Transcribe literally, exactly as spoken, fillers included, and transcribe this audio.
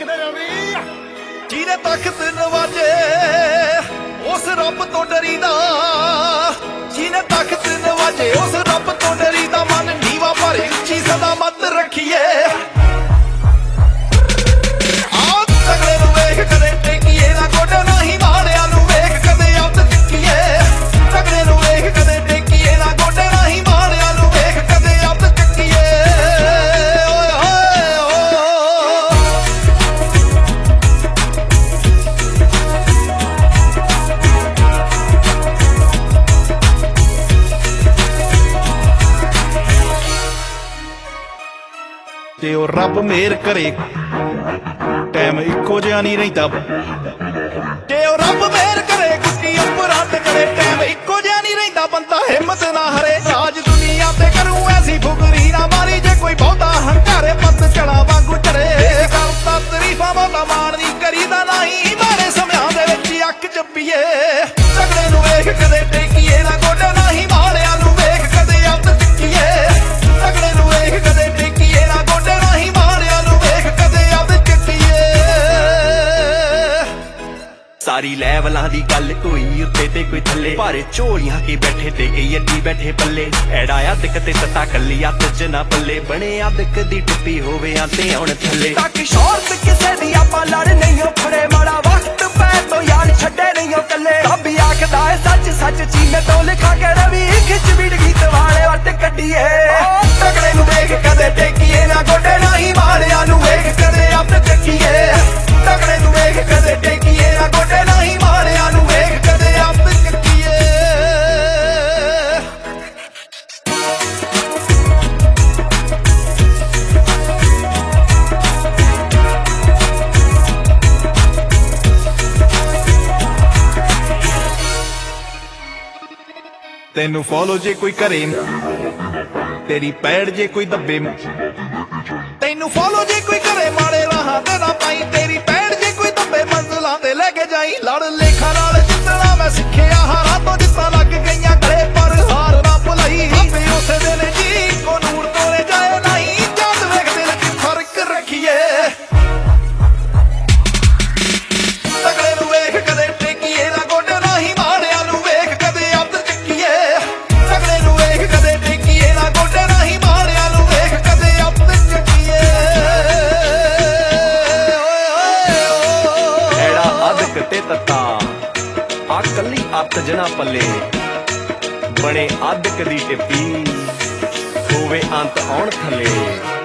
ਜਿਹਨੇ ਤਖਤ ਨਵਾਜੇ ਉਸ ਰੱਬ ਤੋਂ ਡਰੀਦਾ, ਜਿਹਨੇ ਤਖਤ ਨਵਾਜੇ ਉਸ ਰੱਬ ਤੋਂ ਡਰੀਦਾ। ਮਨ ਨੀਵਾ ਪਰ ਉੱਚੀ ਸਦਾ ਮੱਤ ਰੱਖੀਏ। ਆਹ ਤਗੜੇ ਨੂੰ ਵੇਖ ਕਦੇ ਟੇਕੀਏ ਨਾ ਗੋਡੇ, ਨਹੀਂ ਮਾੜਿਆਂ ਨੂੰ ਵੇਖ ਕਦੇ ਅੱਤ ਚੁੱਕੀਏ। ਤਗੜੇ ਨੂੰ ਵੇਖ ਕਦੇ ਟੇਕੀਏ ਨਾ ਗੋਡੇ, ਨਹੀਂ ਮਾੜਿਆਂ ਨੂੰ ਵੇਖ ਕਦੇ ਅੱਤ ਚੁੱਕੀਏ। ਓਏ ਹੋਏ ਓ ਤੇ ਉਹ ਰੱਬ ਮਿਹਰ ਕਰੇ ਟਾਈਮ ਇੱਕੋ ਜਿਹਾ ਨਹੀਂ ਰਹਿੰਦਾ। ਤੇ ਉਹ ਰੱਬ ਮਿਹਰ ਕਰੇ ਗੁੱਟੀ ਉੱਪਰ ਹੱਥ ਕਰੇ, ਟਾਈਮ ਇੱਕੋ ਜਿਹਾ ਨਹੀਂ ਰਹਿੰਦਾ। ਬੰਦਾ ਹਿੰਮਤ ਨਾ ਹਰੇ, ਰਾਜ ਦੁਨੀਆ ਤੇ ਕਰੂ ਐਸੀ ਫੁਕਰੀ ਨਾ ਮਾਰੀ। ਜੇ ਕੋਈ ਬਹੁਤਾ ਹੰਕਾਰੇ ਪੱਤ ਚੜਾ ਵਾਂਗੂ ਚੜੇ। ਕਰਤਾ ਤਰੀਫਾਂ ਬਹੁਤਾ ਮਾਣ ਨਹੀਂ ਕਰੀਦਾ, ਨਹੀਂ ਮਾਰੇ ਸਮਿਆਂ ਦੇ ਵਿੱਚ ਅੱਖ ਚੱਪੀਏ। ਤਗੜੇ ਨੂੰ ਵੇਖ ਕਦੇ ਟੇਕੀਏ ਨਾ ਗੋਡੇ, ਨਹੀਂ ਮਾੜਿਆਂ ਨੂੰ ਵੇਖ ਕਦੇ ਅੱਤ ਚੁੱਕੀਏ। ਤਗੜੇ ਨੂੰ ਵੇਖ ਕਦੇ ਟੇਕੀਏ ਨਾ ਗੋਡੇ, ਨਹੀਂ ਮਾੜਿਆਂ ਨੂੰ ਵੇਖ ਕਦੇ ਅੱਤ ਚੁੱਕੀਏ। ਸਾਰੀ ਲੈਵਲਾਂ ਦੀ ਗੱਲ, ਕੋਈ ਉੱਤੇ ਤੇ ਕੋਈ ਥੱਲੇ। ਭਾਰੇ ਝੋਲੀਆਂ ਕੇ ਬੈਠੇ ਤੇ ਕਈ ਅੱਡੀ ਬੈਠੇ ਪੱਲੇ। ਐੜਾ ਅੱਧਕ ਤੇ ਤਤਾ ਕੱਲੀ ਅੱਤ ਚ ਨਾ ਪੱਲੇ। ਬਣੇ ਅੱਧਕ ਦੀ ਟੁੱਪੀ ਹੋਵੇ ਆਤੇ ਆਉਣ ਥੱਲੇ। ਤੱਕ ਸ਼ੌਰਤ ਕਿਸੇ ਦੀ ਆਪਾਂ ਲੜ ਨਹੀਂ ਓ ਖੜੇ। ਮਾੜਾ ਵਕਤ ਪੈ ਤੋਂ ਯਾਰ ਛੱਡੇ ਨਹੀਂ ਓ ਕੱਲੇ। ਰੱਬ ਆਖਦਾ ਏ ਸੱਚ ਸੱਚ ਚੀਮੇ ਤੋਂ ਲਿਖਾ ਕੇ ਰਵੀ। ਖਿੱਚ ਵੀੜ ਗੀਤ ਵਾਲੇ ਵੱਟ ਕੱਢੀਏ। ਤਗੜੇ ਨੂੰ ਵੇਖ ਕਦੇ ਟੇਕੀਏ ਨਾ ਗੋਡੇ, ਨਹੀਂ ਮਾੜਿਆਂ ਨੂੰ ਵੇਖ ਕਦੇ ਅੱਤ ਚੱਕੀਏ। ਤਗੜੇ ਨੂੰ ਵੇਖ ਕਦੇ ਟੇਕੀਏ ਨਾ ਗੋਡੇ, ਨਹੀਂ ਮਾੜਿਆਂ ਨੂੰ ਵੇਖ ਕਦੇ ਅੱਤ ਚੱਕੀਏ। ਤੈਨੂੰ ਫੋਲੋ ਜੇ ਕੋਈ ਕਰੇ, ਤੇਰੀ ਪੈੜ ਜੇ ਕੋਈ ਦੱਬੇ। ਤੈਨੂੰ ਫੋਲੋ ਜੇ ਕੋਈ ਕਰੇ, ਮਾੜੇ ਰਾਹਾਂ ਤੇ ਨਾ ਪਾਈ। ਤੇਰੀ ਪੈੜ ਜੇ ਕੋਈ ਦੱਬੇ, ਮੰਜ਼ਲਾਂ ਤੇ ਲੈ ਕੇ ਜਾਈ। ਲੜ ਲੇਖਾਂ ਨਾਲ ਜਿੱਤਣਾ ਮੈਂ ਸਿੱਖਿਆ, ਹਾਰਾਂ ਤੋਂ ਜਿੱਤਾਂ ਲੱਗ ਗਈਆਂ ਗਲੇ। ਪਰ ਹਾਰ ਨਾ ਭੁਲਾਈ, ਆਪੇ ਉਸੇ ਦਿਨ ਜੀ ਕੋ ਨੂਰ ਤੋਰੇ ਜਾਏ ਨਹੀਂ। ਜਦ ਵੇਖ ਦਿਲ ਚ ਫਰਕ ਰੱਖੀਏ। ਤਗੜੇ ਨੂੰ ਵੇਖ ਕਦੇ ਟੇਕੀਏ ਨਾ ਗੋਡੇ, ਨਹੀਂ ਮਾੜਿਆਂ ਨੂੰ ਵੇਖ ਕਦੇ ਅੱਤ ਚੁੱਕੀਏ। ਤਗੜੇ ਨੂੰ ਵੇਖ ਕਦੇ ਟੇਕੀਏ ਨਾ ਗੋਡੇ, ਨਹੀਂ ਮਾੜਿਆਂ ਨੂੰ ਵੇਖ ਕਦੇ ਅੱਤ ਚੁੱਕੀਏ। ਐੜਾ ਅੱਧਕ ਤੇ ਤਤਾ ਆ ਕੱਲੀ ਅੱਤ ਜਣਾ ਪੱਲੇ। ਬਣੇ ਅੱਧਕ ਦੀ ਟਿੱਪੀ ਹੋਵੇ ਅੰਤ ਆਉਣ ਥੱਲੇ।